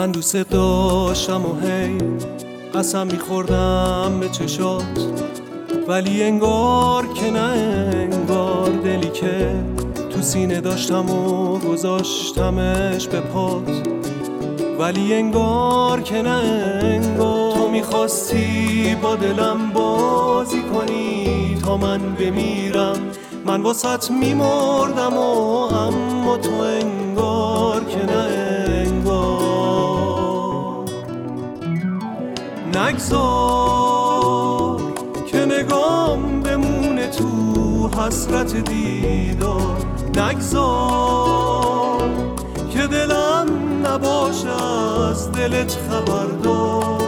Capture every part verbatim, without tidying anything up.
من دوست داشتم و هی قسم میخوردم به چشات، ولی انگار که نه انگار دلی که تو سینه داشتم و گذاشتمش به پات، ولی انگار که نه انگار تو میخواستی با دلم بازی کنی تا من بمیرم. من واسط میمردم و اما تو انگار که نه انگار. نگذار که نگام بمونه تو حسرت دیدار، نگذار که دلم نباشه از دلت خبردار،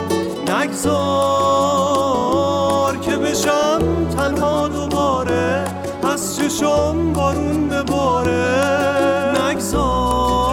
نگذار که بشم تنها دوباره از چشم بارون بباره، نگذار.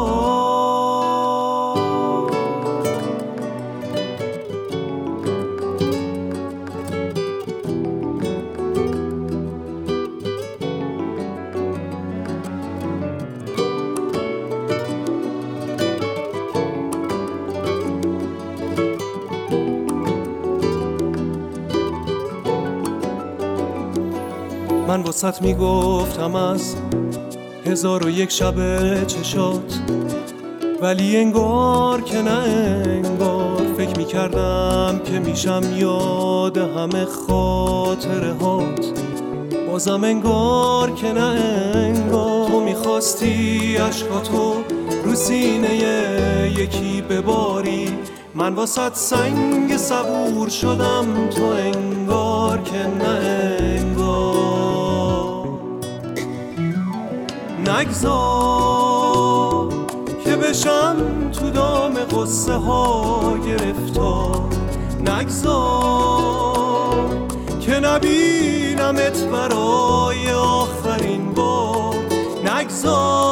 من واسط میگفتم از هزار و یک شب چشات، ولی انگار که نه انگار فکر میکردم که میشم یاد همه خاطره هات، بازم انگار که نه انگار تو میخواستی عشقاتو رو سینه یکی بباری. من واسط سنگ صبور شدم تو انگار که نه انگار. نگذار که بشم تو دام قصه ها گرفتار، نگذار که نبینمت برای آخرین بار، نگذار